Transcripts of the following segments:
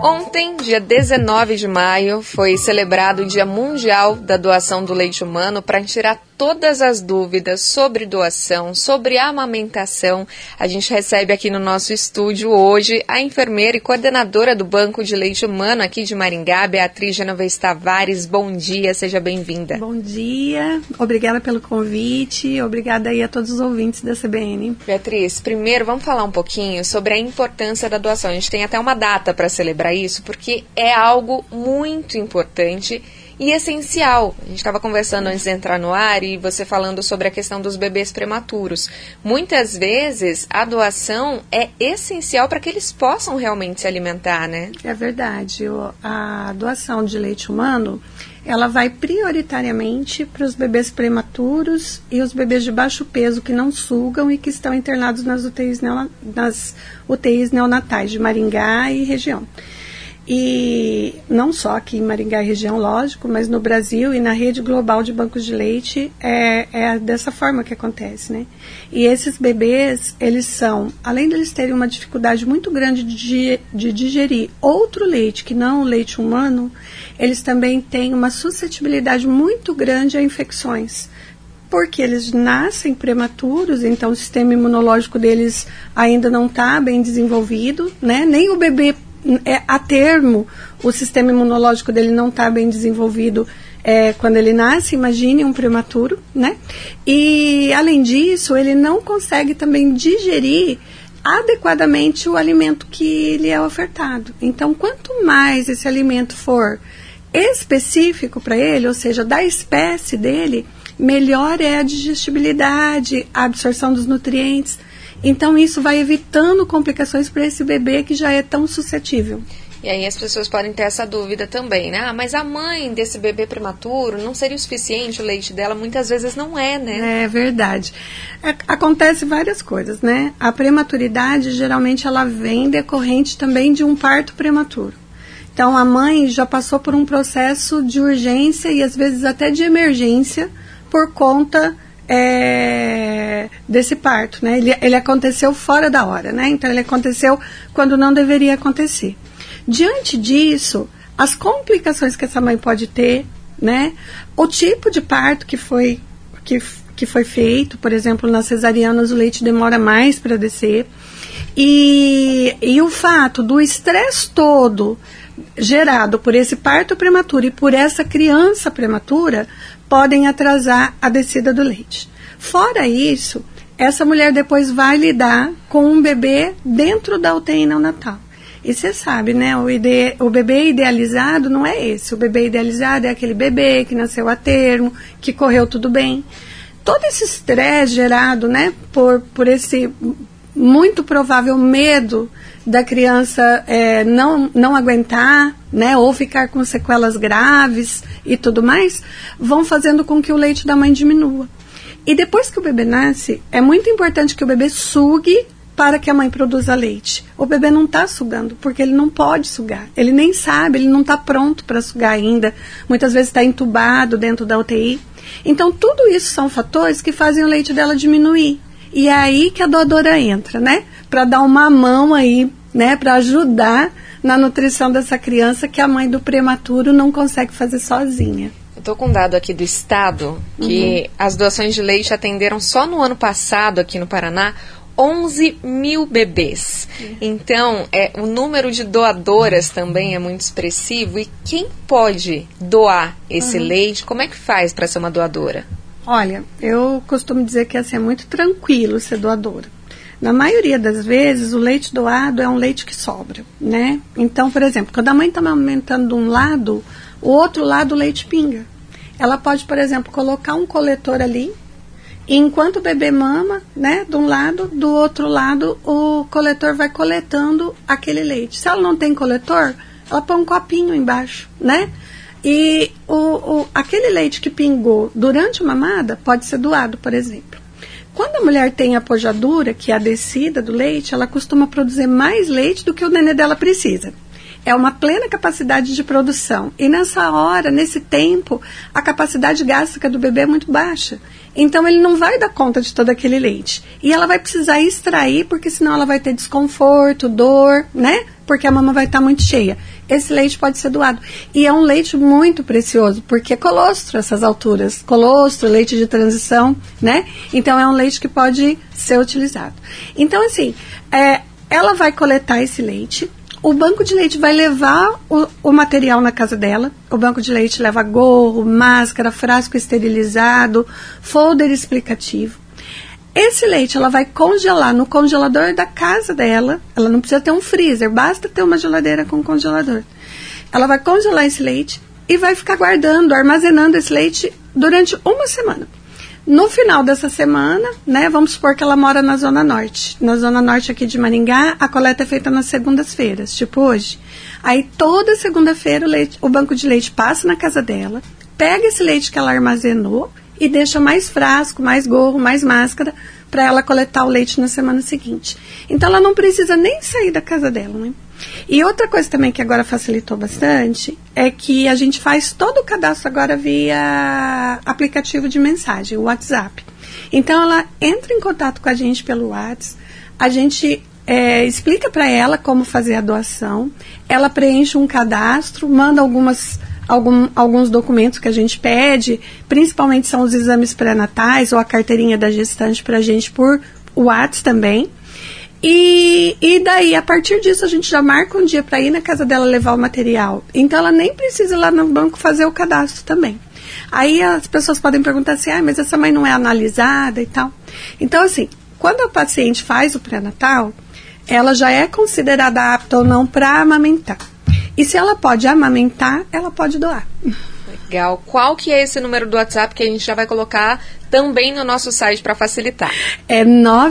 Ontem, dia 19 de maio, foi celebrado o Dia Mundial da Doação do Leite Humano para tirar todas as dúvidas sobre doação, sobre amamentação. A gente recebe aqui no nosso estúdio hoje a enfermeira e coordenadora do Banco de Leite Humano aqui de Maringá, Beatriz Genovez Tavares. Bom dia, seja bem-vinda. Bom dia, obrigada pelo convite, obrigada aí a todos os ouvintes da CBN. Beatriz, primeiro vamos falar um pouquinho sobre a importância da doação. A gente tem até uma data para celebrar isso, porque é algo muito importante e essencial. A gente estava conversando antes de entrar no ar e você falando sobre a questão dos bebês prematuros. Muitas vezes a doação é essencial para que eles possam realmente se alimentar, né? É verdade. A doação de leite humano, ela vai prioritariamente para os bebês prematuros e os bebês de baixo peso que não sugam e que estão internados nas UTIs neonatais de Maringá e região. E não só aqui em Maringá e região, lógico, mas no Brasil e na rede global de bancos de leite é dessa forma que acontece, né? E esses bebês, eles são, além de eles terem uma dificuldade muito grande de digerir outro leite que não o leite humano, eles também têm uma suscetibilidade muito grande a infecções. Porque eles nascem prematuros, então o sistema imunológico deles ainda não está bem desenvolvido, né? Nem o bebê a termo, o sistema imunológico dele não está bem desenvolvido quando ele nasce, imagine um prematuro, né? E, além disso, ele não consegue também digerir adequadamente o alimento que lhe é ofertado. Então, quanto mais esse alimento for específico para ele, ou seja, da espécie dele, melhor é a digestibilidade, a absorção dos nutrientes. Então, isso vai evitando complicações para esse bebê que já é tão suscetível. E aí as pessoas podem ter essa dúvida também, né? Mas a mãe desse bebê prematuro não seria o suficiente o leite dela? Muitas vezes não é, né? É verdade. Acontece várias coisas, né? A prematuridade, geralmente, ela vem decorrente também de um parto prematuro. Então, a mãe já passou por um processo de urgência e, às vezes, até de emergência por conta desse parto, né? Ele aconteceu fora da hora, né? Então, ele aconteceu quando não deveria acontecer. Diante disso, as complicações que essa mãe pode ter, né? O tipo de parto que foi feito, por exemplo, nas cesarianas o leite demora mais para descer. E o fato do estresse todo gerado por esse parto prematuro e por essa criança prematura podem atrasar a descida do leite. Fora isso, essa mulher depois vai lidar com um bebê dentro da UTI neonatal. E você sabe, né, o bebê idealizado não é esse. O bebê idealizado é aquele bebê que nasceu a termo, que correu tudo bem. Todo esse estresse gerado, né, por esse muito provável medo da criança não aguentar, né, ou ficar com sequelas graves e tudo mais, vão fazendo com que o leite da mãe diminua. E depois que o bebê nasce, é muito importante que o bebê sugue para que a mãe produza leite. O bebê não está sugando, porque ele não pode sugar. Ele nem sabe, ele não está pronto para sugar ainda. Muitas vezes está entubado dentro da UTI. Então, tudo isso são fatores que fazem o leite dela diminuir. E é aí que a doadora entra, né? Para dar uma mão aí, né? Para ajudar na nutrição dessa criança que a mãe do prematuro não consegue fazer sozinha. Eu estou com um dado aqui do estado que as doações de leite atenderam só no ano passado aqui no Paraná 11 mil bebês. Então, o número de doadoras também é muito expressivo. E quem pode doar esse leite, como é que faz para ser uma doadora? Olha, eu costumo dizer que assim, é muito tranquilo ser doadora. Na maioria das vezes, o leite doado é um leite que sobra, né? Então, por exemplo, quando a mãe está amamentando de um lado, o outro lado o leite pinga. Ela pode, por exemplo, colocar um coletor ali, e enquanto o bebê mama, né, de um lado, do outro lado, o coletor vai coletando aquele leite. Se ela não tem coletor, ela põe um copinho embaixo, né? E aquele leite que pingou durante a mamada pode ser doado, por exemplo. Quando a mulher tem a pojadura, que é a descida do leite, ela costuma produzir mais leite do que o nenê dela precisa. é uma plena capacidade de produção. E nessa hora, nesse tempo, a capacidade gástrica do bebê é muito baixa. Então, ele não vai dar conta de todo aquele leite. E ela vai precisar extrair, porque senão ela vai ter desconforto, dor, né? Porque a mama vai estar muito cheia. Esse leite pode ser doado. E é um leite muito precioso, porque é colostro essas alturas. Colostro, leite de transição, né? Então, é um leite que pode ser utilizado. Então, assim, ela vai coletar esse leite. O banco de leite vai levar o material na casa dela. O banco de leite leva gorro, máscara, frasco esterilizado, folder explicativo. Esse leite ela vai congelar no congelador da casa dela. Ela não precisa ter um freezer, basta ter uma geladeira com congelador. Ela vai congelar esse leite e vai ficar guardando, armazenando esse leite durante uma semana. No final dessa semana, né, vamos supor que ela mora na Zona Norte. Na Zona Norte aqui de Maringá, a coleta é feita nas segundas-feiras, tipo hoje. Aí toda segunda-feira o banco de leite passa na casa dela, pega esse leite que ela armazenou e deixa mais frasco, mais gorro, mais máscara para ela coletar o leite na semana seguinte. Então ela não precisa nem sair da casa dela, né? E outra coisa também que agora facilitou bastante é que a gente faz todo o cadastro agora via aplicativo de mensagem, o WhatsApp. Então ela entra em contato com a gente pelo WhatsApp, a gente explica para ela como fazer a doação, ela preenche um cadastro, manda alguns documentos que a gente pede, principalmente são os exames pré-natais ou a carteirinha da gestante para a gente por WhatsApp também. E daí, a partir disso, a gente já marca um dia para ir na casa dela levar o material. Então, ela nem precisa ir lá no banco fazer o cadastro também. Aí, as pessoas podem perguntar assim, mas essa mãe não é analisada e tal. Então, assim, quando a paciente faz o pré-natal, ela já é considerada apta ou não para amamentar. E se ela pode amamentar, ela pode doar. Legal. Qual que é esse número do WhatsApp que a gente já vai colocar também no nosso site para facilitar? É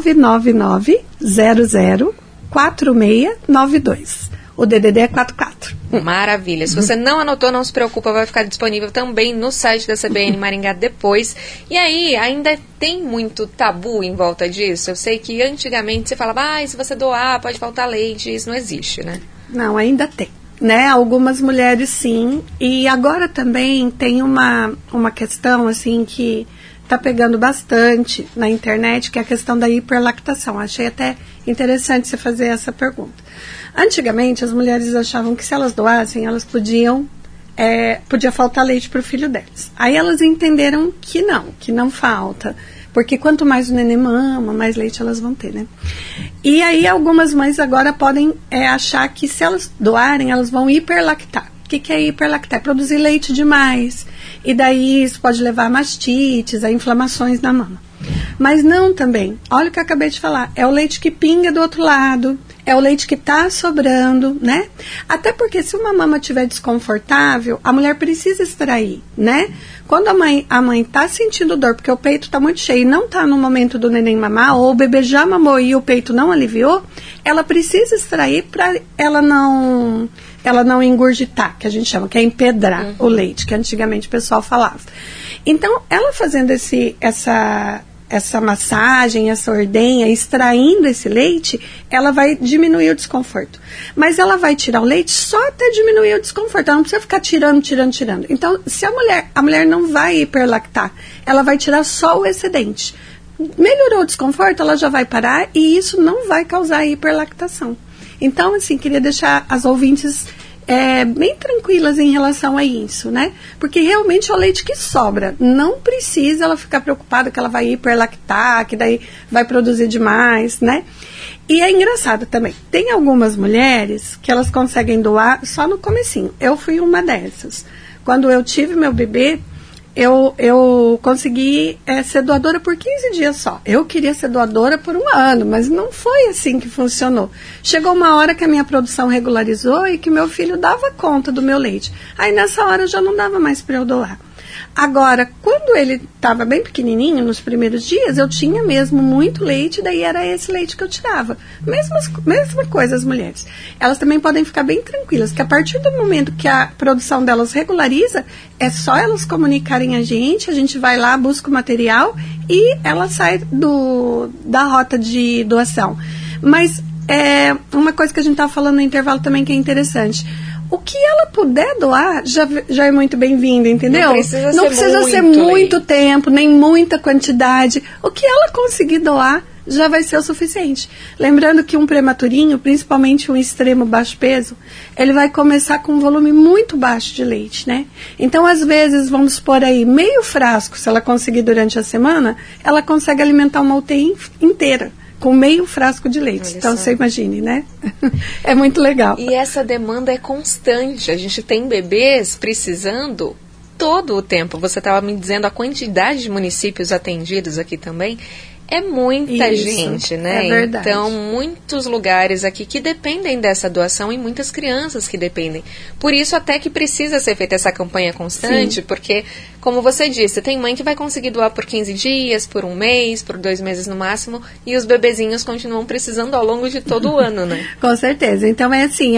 999-00-4692. O DDD é 44. Maravilha. Se você não anotou, não se preocupa, vai ficar disponível também no site da CBN Maringá depois. E aí, ainda tem muito tabu em volta disso? Eu sei que antigamente você falava, se você doar, pode faltar leite. Isso não existe, né? Não, ainda tem. Né, algumas mulheres sim, e agora também tem uma questão assim que está pegando bastante na internet, que é a questão da hiperlactação. Achei até interessante você fazer essa pergunta. Antigamente as mulheres achavam que se elas doassem, elas podia faltar leite para o filho delas. Aí elas entenderam que não falta. Porque quanto mais o neném mama, mais leite elas vão ter, né? E aí algumas mães agora podem achar que se elas doarem, elas vão hiperlactar. O que é hiperlactar? É produzir leite demais. E daí isso pode levar a mastites, a inflamações na mama. Mas não também. Olha o que eu acabei de falar. É o leite que pinga do outro lado. É o leite que está sobrando, né? Até porque se uma mama estiver desconfortável, a mulher precisa extrair, né? Quando a mãe está sentindo dor, porque o peito está muito cheio e não está no momento do neném mamar, ou o bebê já mamou e o peito não aliviou, ela precisa extrair para ela não engurgitar, que a gente chama, que é empedrar o leite, que antigamente o pessoal falava. Então, ela fazendo essa massagem, essa ordenha, extraindo esse leite, ela vai diminuir o desconforto. Mas ela vai tirar o leite só até diminuir o desconforto. Ela não precisa ficar tirando. Então, se a mulher não vai hiperlactar, ela vai tirar só o excedente. Melhorou o desconforto, ela já vai parar e isso não vai causar hiperlactação. Então, assim, queria deixar as ouvintes bem tranquilas em relação a isso, né? Porque realmente é o leite que sobra. Não precisa ela ficar preocupada que ela vai hiperlactar, que daí vai produzir demais, né? E é engraçado também. Tem algumas mulheres que elas conseguem doar só no comecinho. Eu fui uma dessas. Quando eu tive meu bebê, eu consegui ser doadora por 15 dias só. Eu queria ser doadora por 1 ano, mas não foi assim que funcionou. Chegou uma hora que a minha produção regularizou e que meu filho dava conta do meu leite. Aí nessa hora já não dava mais para eu doar. Agora, quando ele estava bem pequenininho, nos primeiros dias, eu tinha mesmo muito leite, daí era esse leite que eu tirava. Mesma coisa as mulheres. Elas também podem ficar bem tranquilas, que a partir do momento que a produção delas regulariza, é só elas comunicarem a gente vai lá, busca o material e ela sai da rota de doação. Mas uma coisa que a gente estava falando no intervalo também que é interessante. O que ela puder doar já é muito bem-vindo, entendeu? Não precisa ser muito tempo, nem muita quantidade. O que ela conseguir doar já vai ser o suficiente. Lembrando que um prematurinho, principalmente um extremo baixo peso, ele vai começar com um volume muito baixo de leite, né? Então, às vezes, vamos supor aí, meio frasco, se ela conseguir durante a semana, ela consegue alimentar uma UTI inteira com meio frasco de leite. Olha então, você imagine, né? É muito legal. E essa demanda é constante. A gente tem bebês precisando todo o tempo. Você estava me dizendo a quantidade de municípios atendidos aqui também. É muita gente, né? É verdade. Então, muitos lugares aqui que dependem dessa doação e muitas crianças que dependem. Por isso, até que precisa ser feita essa campanha constante, sim, porque, como você disse, tem mãe que vai conseguir doar por 15 dias, por um mês, por 2 meses no máximo, e os bebezinhos continuam precisando ao longo de todo o ano, né? Com certeza. Então, é assim,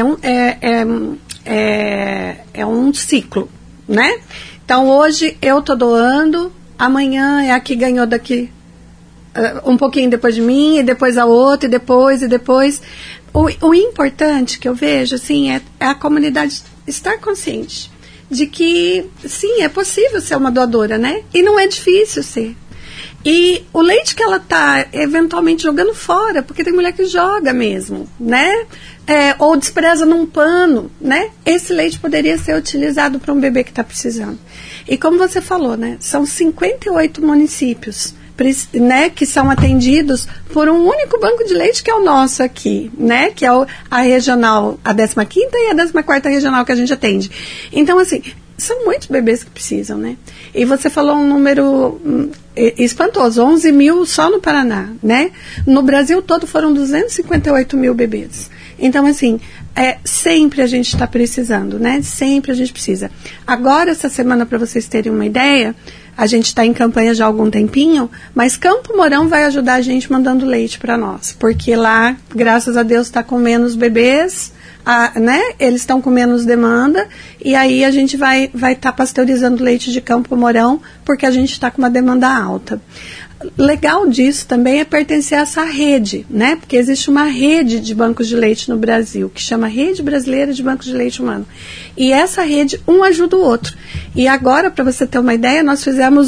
é um ciclo, né? Então, hoje eu tô doando, amanhã é a que ganhou daqui um pouquinho depois de mim, e depois a outra, e depois. O importante que eu vejo, assim, é a comunidade estar consciente de que, sim, é possível ser uma doadora, né? E não é difícil ser. E o leite que ela está eventualmente jogando fora, porque tem mulher que joga mesmo, né? Ou despreza num pano, né? Esse leite poderia ser utilizado para um bebê que está precisando. E como você falou, né? São 58 municípios, né, que são atendidos por um único banco de leite, que é o nosso aqui, né, que é a regional, a 15ª e a 14ª regional que a gente atende. Então, assim, são muitos bebês que precisam, né? E você falou um número espantoso, 11 mil só no Paraná, né? No Brasil todo foram 258 mil bebês. Então, assim, sempre a gente está precisando, né? Sempre a gente precisa. Agora, essa semana, para vocês terem uma ideia, a gente está em campanha já há algum tempinho, mas Campo Mourão vai ajudar a gente mandando leite para nós, porque lá, graças a Deus, está com menos bebês, né? Eles estão com menos demanda, e aí a gente vai estar pasteurizando leite de Campo Mourão, porque a gente está com uma demanda alta. Legal disso também é pertencer a essa rede, né? Porque existe uma rede de bancos de leite no Brasil, que chama Rede Brasileira de Bancos de Leite Humano. E essa rede, um ajuda o outro. E agora, para você ter uma ideia, nós fizemos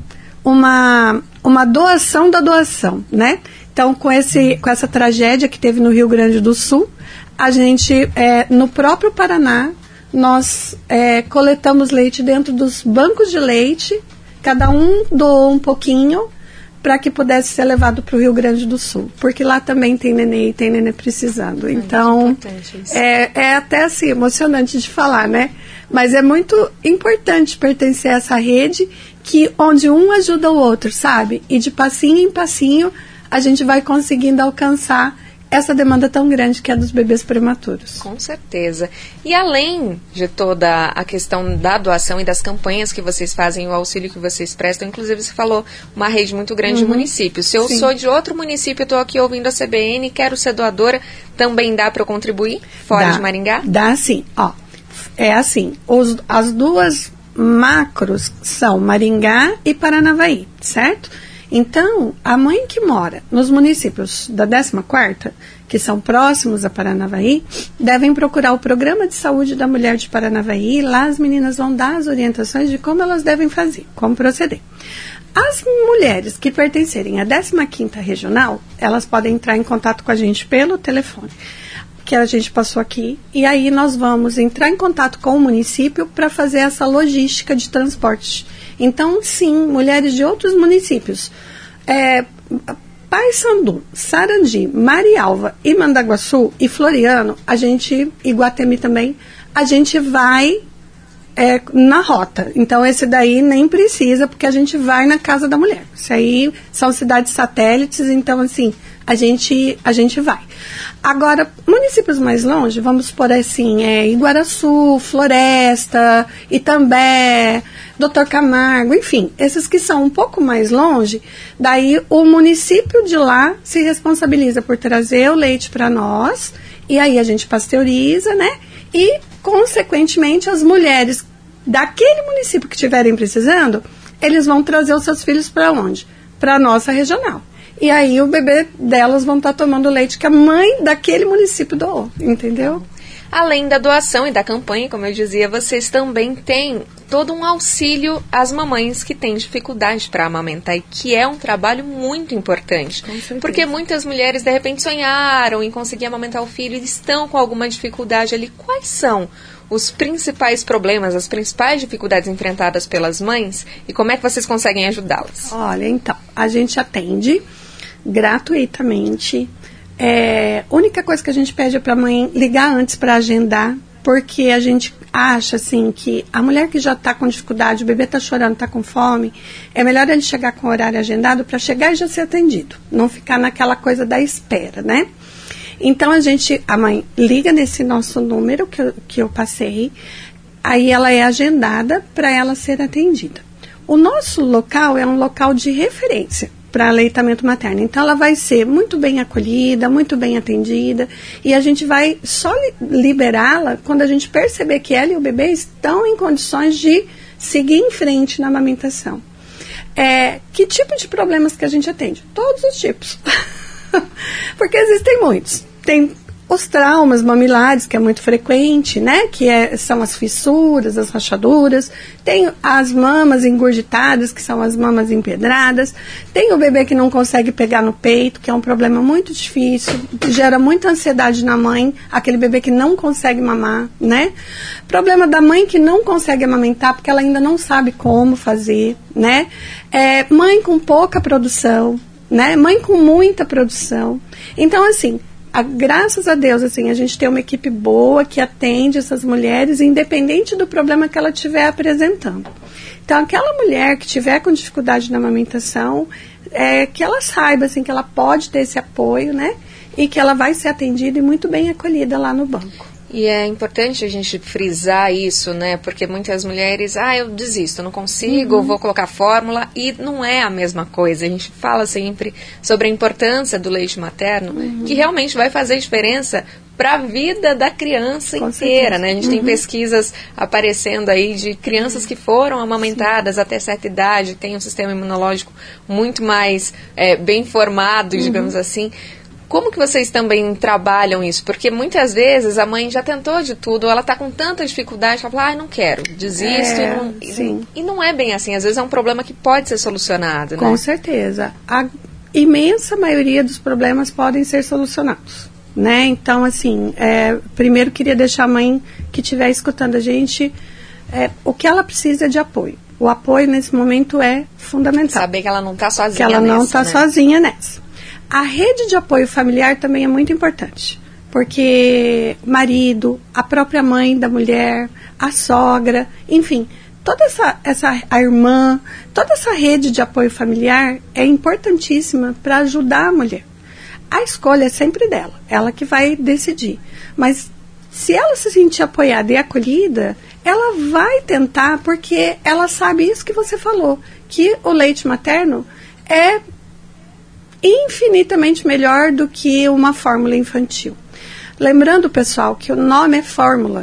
uma doação da doação, né? Então, com essa tragédia que teve no Rio Grande do Sul, a gente, no próprio Paraná, nós coletamos leite dentro dos bancos de leite, cada um doou um pouquinho, para que pudesse ser levado para o Rio Grande do Sul, porque lá também tem nenê precisando. Então, é até assim, emocionante de falar, né? Mas é muito importante pertencer a essa rede, onde um ajuda o outro, sabe? E de passinho em passinho, a gente vai conseguindo alcançar essa demanda tão grande que é dos bebês prematuros. Com certeza. E além de toda a questão da doação e das campanhas que vocês fazem, o auxílio que vocês prestam, inclusive você falou uma rede muito grande de municípios. Se eu sou de outro município, estou aqui ouvindo a CBN, quero ser doadora, também dá para eu contribuir fora de Maringá? Dá sim. Ó, é assim, as duas macros são Maringá e Paranavaí, certo? Então, a mãe que mora nos municípios da 14ª, que são próximos a Paranavaí, devem procurar o Programa de Saúde da Mulher de Paranavaí, e lá as meninas vão dar as orientações de como elas devem fazer, como proceder. As mulheres que pertencerem à 15ª Regional, elas podem entrar em contato com a gente pelo telefone, que a gente passou aqui, e aí nós vamos entrar em contato com o município para fazer essa logística de transporte. Então, sim, mulheres de outros municípios, Paysandu, Sarandi, Marialva e Mandaguaçu e Floriano, e Guatemi também, a gente vai na rota. Então, esse daí nem precisa, porque a gente vai na casa da mulher. Isso aí são cidades satélites, então, assim, a gente vai. Agora, municípios mais longe, vamos supor assim, Iguaraçu, Floresta, Itambé, Doutor Camargo, enfim, esses que são um pouco mais longe, daí o município de lá se responsabiliza por trazer o leite para nós, e aí a gente pasteuriza, né? E, consequentemente, as mulheres daquele município que estiverem precisando, eles vão trazer os seus filhos para onde? Para a nossa regional. e aí o bebê delas vão estar tomando leite que a mãe daquele município doou, entendeu? Além da doação e da campanha, como eu dizia, vocês também têm todo um auxílio às mamães que têm dificuldade para amamentar, e que é um trabalho muito importante. Porque muitas mulheres, de repente, sonharam em conseguir amamentar o filho e estão com alguma dificuldade ali. Quais são os principais problemas, as principais dificuldades enfrentadas pelas mães, e como é que vocês conseguem ajudá-las? Olha, então, a gente atende gratuitamente. A única coisa que a gente pede é para a mãe ligar antes para agendar, porque a gente acha assim que a mulher que já está com dificuldade, o bebê está chorando, está com fome, é melhor ele chegar com o horário agendado para chegar e já ser atendido, não ficar naquela coisa da espera, né? Então a mãe liga nesse nosso número que eu passei, aí ela é agendada para ela ser atendida. O nosso local é um local de referência para aleitamento materno. Então, ela vai ser muito bem acolhida, muito bem atendida, e a gente vai só liberá-la quando a gente perceber que ela e o bebê estão em condições de seguir em frente na amamentação. Que tipo de problemas que a gente atende? Todos os tipos. Porque existem muitos. Tem os traumas mamilares, que é muito frequente, né? São as fissuras, as rachaduras. Tem as mamas engurgitadas, que são as mamas empedradas. Tem o bebê que não consegue pegar no peito, que é um problema muito difícil, gera muita ansiedade na mãe, aquele bebê que não consegue mamar, né? Problema da mãe que não consegue amamentar, porque ela ainda não sabe como fazer, né? Mãe com pouca produção, né? Mãe com muita produção. Então, assim, graças a Deus, assim, a gente tem uma equipe boa que atende essas mulheres, independente do problema que ela estiver apresentando. Então, aquela mulher que estiver com dificuldade na amamentação, que ela saiba, assim, que ela pode ter esse apoio, né? E que ela vai ser atendida e muito bem acolhida lá no banco. E é importante a gente frisar isso, né? Porque muitas mulheres, eu desisto, não consigo, vou colocar fórmula, e não é a mesma coisa. A gente fala sempre sobre a importância do leite materno, que realmente vai fazer diferença para a vida da criança inteira, né? A gente tem pesquisas aparecendo aí de crianças que foram amamentadas até certa idade, têm um sistema imunológico muito mais bem formado, digamos assim. Como que vocês também trabalham isso? Porque muitas vezes a mãe já tentou de tudo, ela está com tanta dificuldade, ela fala, não quero, desisto. E não é bem assim, às vezes é um problema que pode ser solucionado, né? Com certeza. A imensa maioria dos problemas podem ser solucionados, né? Então, assim, primeiro queria deixar a mãe que estiver escutando a gente, o que ela precisa é de apoio. O apoio nesse momento é fundamental. Saber que ela não está sozinha nessa. Que ela não está sozinha nessa. A rede de apoio familiar também é muito importante, porque o marido, a própria mãe da mulher, a sogra, enfim, toda a irmã, toda essa rede de apoio familiar é importantíssima para ajudar a mulher. A escolha é sempre dela, ela que vai decidir. Mas se ela se sentir apoiada e acolhida, ela vai tentar, porque ela sabe isso que você falou, que o leite materno é infinitamente melhor do que uma fórmula infantil. Lembrando, pessoal, que o nome é fórmula.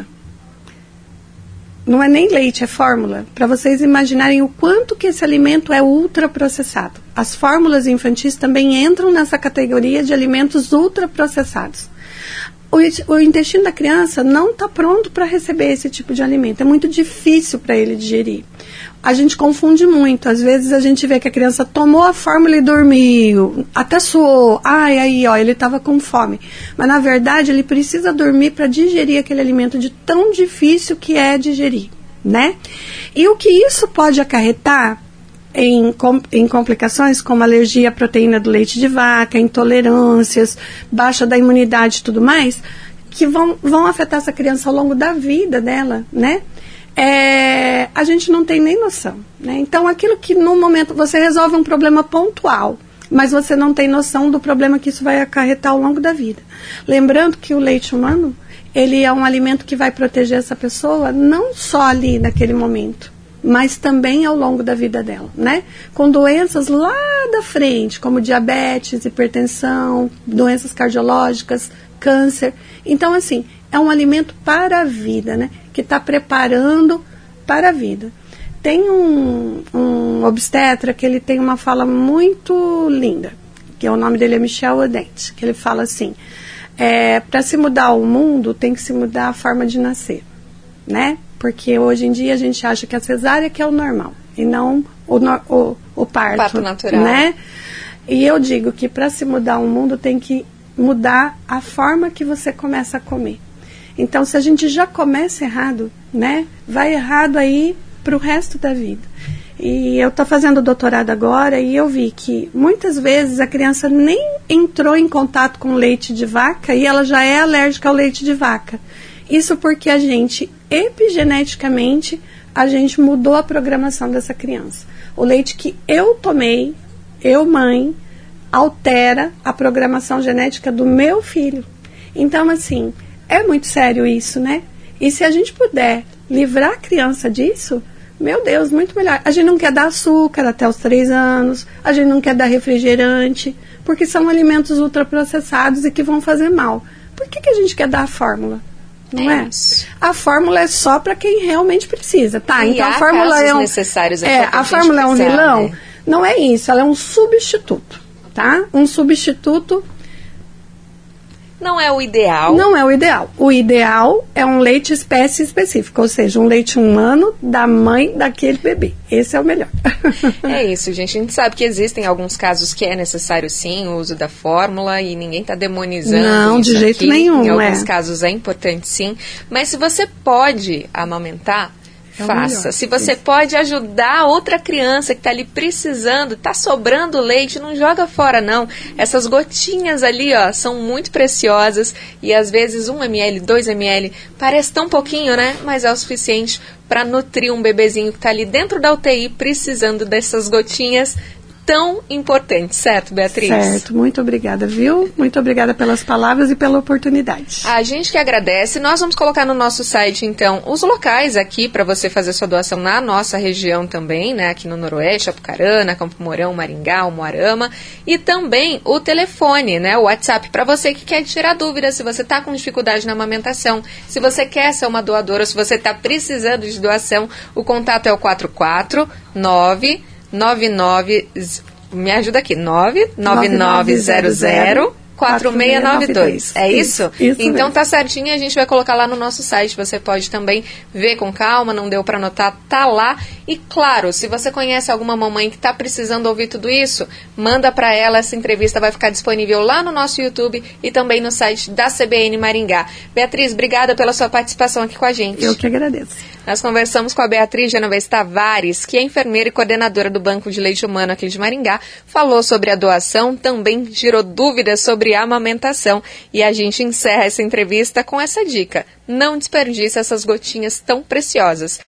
Não é nem leite, é fórmula. Para vocês imaginarem o quanto que esse alimento é ultraprocessado. As fórmulas infantis também entram nessa categoria de alimentos ultraprocessados. O intestino da criança não está pronto para receber esse tipo de alimento. É muito difícil para ele digerir. A gente confunde muito. Às vezes a gente vê que a criança tomou a fórmula e dormiu, até suou. Ele estava com fome. Mas, na verdade, ele precisa dormir para digerir aquele alimento de tão difícil que é digerir, né? E o que isso pode acarretar em complicações como alergia à proteína do leite de vaca, intolerâncias, baixa da imunidade e tudo mais, que vão afetar essa criança ao longo da vida dela, né? A gente não tem nem noção, né? Então, aquilo que no momento você resolve um problema pontual, mas você não tem noção do problema que isso vai acarretar ao longo da vida. Lembrando que o leite humano, ele é um alimento que vai proteger essa pessoa não só ali naquele momento, mas também ao longo da vida dela, né? Com doenças lá da frente, como diabetes, hipertensão, doenças cardiológicas, câncer. Então, assim, é um alimento para a vida, né? Que está preparando para a vida. Tem um obstetra que ele tem uma fala muito linda, que o nome dele é Michel Odente, que ele fala assim, para se mudar o mundo, tem que se mudar a forma de nascer, né? Porque hoje em dia a gente acha que a cesárea que é o normal, e não o parto natural, né? E eu digo que para se mudar o mundo tem que mudar a forma que você começa a comer. Então, se a gente já começa errado, né, vai errado aí para o resto da vida. E eu estou fazendo doutorado agora e eu vi que muitas vezes a criança nem entrou em contato com leite de vaca e ela já é alérgica ao leite de vaca. Isso porque a gente, epigeneticamente, a gente mudou a programação dessa criança. O leite que eu tomei, eu, mãe, altera a programação genética do meu filho. Então, assim, é muito sério isso, né? E se a gente puder livrar a criança disso, meu Deus, muito melhor. A gente não quer dar açúcar até os 3 anos, a gente não quer dar refrigerante, porque são alimentos ultraprocessados e que vão fazer mal. Por que a gente quer dar a fórmula? Não é? A fórmula é só para quem realmente precisa, tá? E então a fórmula é necessários a fórmula é um vilão? Não é isso, ela é um substituto, tá? Um substituto. Não é o ideal. Não é o ideal. O ideal é um leite espécie específica, ou seja, um leite humano da mãe daquele bebê. Esse é o melhor. É isso, gente. A gente sabe que existem alguns casos que é necessário, sim, o uso da fórmula e ninguém está demonizando não, isso de jeito aqui. nenhum. Em alguns casos é importante, sim. Mas se você pode amamentar, faça. Se você pode ajudar outra criança que está ali precisando, está sobrando leite, não joga fora, não. Essas gotinhas ali, ó, são muito preciosas e às vezes 1 ml, 2 ml, parece tão pouquinho, né? Mas é o suficiente para nutrir um bebezinho que está ali dentro da UTI precisando dessas gotinhas tão importante, certo, Beatriz? Certo, muito obrigada, viu? Muito obrigada pelas palavras e pela oportunidade. A gente que agradece. Nós vamos colocar no nosso site, então, os locais aqui para você fazer sua doação na nossa região também, né? Aqui no Noroeste, Apucarana, Campo Mourão, Maringá, Umuarama. E também o telefone, né? O WhatsApp, para você que quer tirar dúvidas, se você está com dificuldade na amamentação, se você quer ser uma doadora, se você está precisando de doação, o contato é o 449 99, me ajuda aqui, 99900 4692. É isso? Isso então mesmo. tá certinho, a gente vai colocar lá no nosso site. Você pode também ver com calma, não deu para anotar, tá lá. E claro, se você conhece alguma mamãe que tá precisando ouvir tudo isso, manda para ela. Essa entrevista vai ficar disponível lá no nosso YouTube e também no site da CBN Maringá. Beatriz, obrigada pela sua participação aqui com a gente. Eu que agradeço. Nós conversamos com a Beatriz Genovese Tavares, que é enfermeira e coordenadora do Banco de Leite Humano aqui de Maringá, falou sobre a doação, também gerou dúvidas sobre a amamentação. E a gente encerra essa entrevista com essa dica: não desperdice essas gotinhas tão preciosas.